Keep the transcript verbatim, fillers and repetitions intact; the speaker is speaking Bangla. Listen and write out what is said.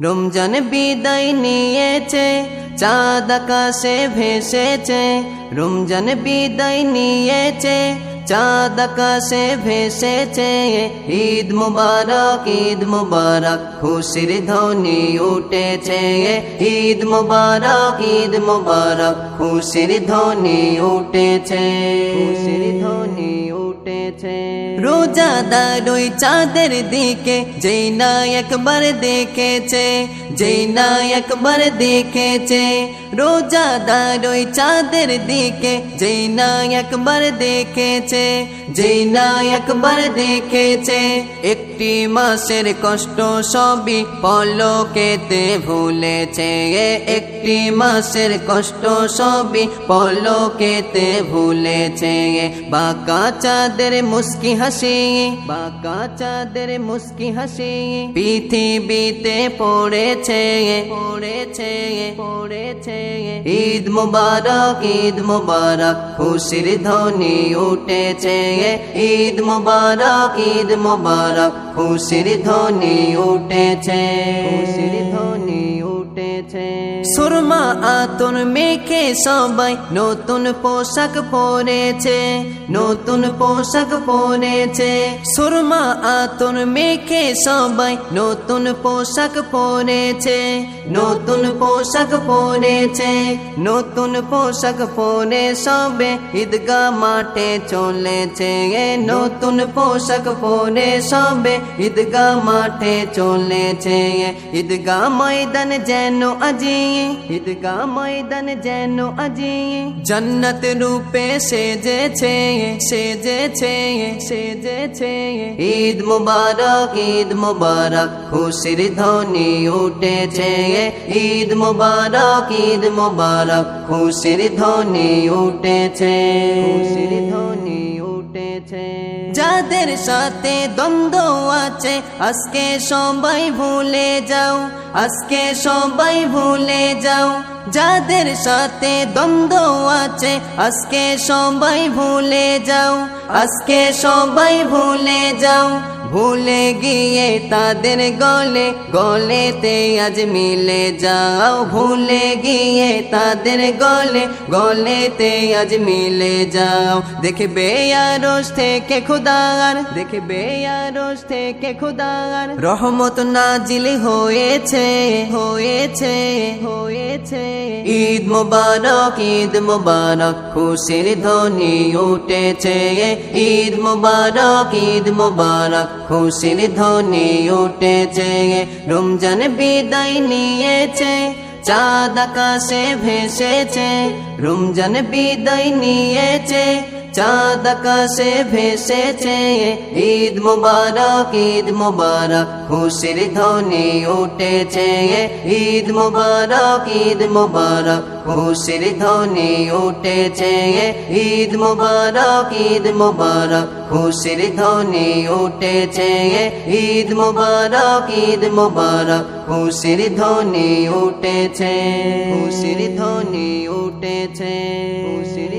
রমজান বিদায় নিয়েছে, চাঁদ আকাশে ভেসেছে। রমজান বিদায় নিয়েছে, চাঁদ আকাশে ভেসেছে। ঈদ মুবারক, ঈদ মুবারক, খুশির ধ্বনি উঠেছে। ঈদ মুবারক, ঈদ মুবারক, খুশির ধ্বনি উঠেছে। খুশির ধ্বনি উঠেছে। রোজাদার ওই চাঁদের দিকে যেই না একবার দেখেছে, যেই না একবার দেখেছে। রোজাদার ওই চাঁদের দিকে যেই না একবার দেখেছে, যেই না একবার দেখেছে। একটি মাসের কষ্ট সবই পলকেতে ভুলেছে। একটি মাসের কষ্ট সবই পলকেতে ভুলেছে। বাঁকা চাঁদের মুস্কি হাসি, বাঁকা চাঁদের মুস্কি হাসি পৃথিবীতে পড়েছে, পড়েছে, পড়েছে। ঈদ মুবারক, ঈদ মুবারক, খুশির ধ্বনি উঠেছে। ঈদ মুবারক, ঈদ মুবারক, খুশির ধ্বনি উঠেছে। খুশির ধ্বনি উঠেছে। সুরমা আতর মেখে সবাই নতুন পোশাক পরেছে, নতুন পোশাক পরেছে। সুরমা আতর মেখে সবাই নতুন পোশাক পরেছে, নতুন পোশাক পরেছে। নতুন পোশাক পরে সবে ঈদগাহ মাঠে চলেছে। নতুন পোশাক পরে সবে ঈদগাহ মাঠে চলেছে। ঈদগাহ ময়দান যেন আজি, ঈদগাহ ময়দান যেন আজি জান্নাত রূপে সেজেছে, সেজেছে, সেজেছে। ঈদ মুবারক, ঈদ মুবারক, খুশির ধ্বনি উঠেছে। ঈদ মুবারক, ঈদ মুবারক, খুশির ধ্বনি উঠেছে। খুশির ধ্বনি উঠেছে। যাদের সাথে দ্বন্দ্ব আছে আজকে সবাই ভুলে যাও, আজকে সবাই ভুলে যাও। যাদের সাথে দ্বন্দ্ব আছে আজকে সবাই ভুলে যাও, আজকে সবাই ভুলে যাও। ভুলে গিয়ে তাদের গলে গলেতে আজ মিলে যাও। ভুলে গিয়ে তাদের গলে গলেতে আজ মিলে যাও। দেখবে আরশ থেকে খুদার, দেখবে আরশ থেকে খুদার রহমত নাজিল হয়েছে, হয়েছে, হয়েছে। ঈদ মুবারক, ঈদ মুবারক, খুশির ধ্বনি উঠেছে। ঈদ মুবারক, ঈদ মুবারক, খুশির ধ্বনি উঠেছে। রমজান বিদায় নিয়েছে, চাঁদ আকাশে ভেসেছে। রমজান বিদায় নিয়েছে, চাঁদ আকাশে ভেসেছে। ঈদ মুবারক, ঈদ মুবারক, খুশির ধ্বনি উঠেছে। ঈদ মুবারক, ঈদ মুবারক, খুশির ধ্বনি উঠেছে। ঈদ মুবারক, ঈদ মুবারক, খুশির ধ্বনি উঠেছে। ঈদ মুবারক, ঈদ মুবারক, খুশির ধ্বনি উঠেছে। খুশির ধ্বনি উঠেছে। খুশির